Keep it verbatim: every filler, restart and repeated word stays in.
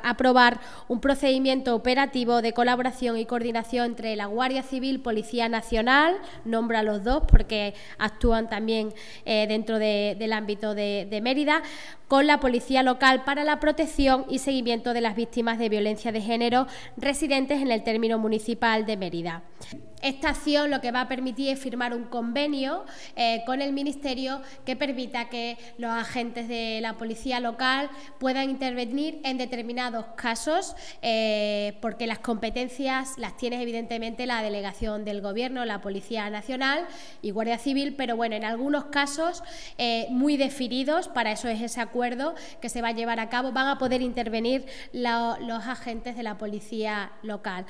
aprobar un procedimiento operativo de colaboración y coordinación entre la Guardia Civil, Policía Nacional, nombro a los dos porque actúan también eh, dentro de, del ámbito de, de Mérida, con la Policía Local para la protección y seguimiento de las víctimas de violencia de género residentes en el término municipal de Mérida. Esta acción lo que va a permitir es firmar un convenio eh, con el Ministerio que permita que los agentes de la Policía Local puedan intervenir en determinados casos, eh, porque las competencias las tiene evidentemente la Delegación del Gobierno, la Policía Nacional y Guardia Civil, pero bueno, en algunos casos eh, muy definidos, para eso es ese acuerdo que se va a llevar a cabo, van a poder intervenir la, los agentes de la Policía Local.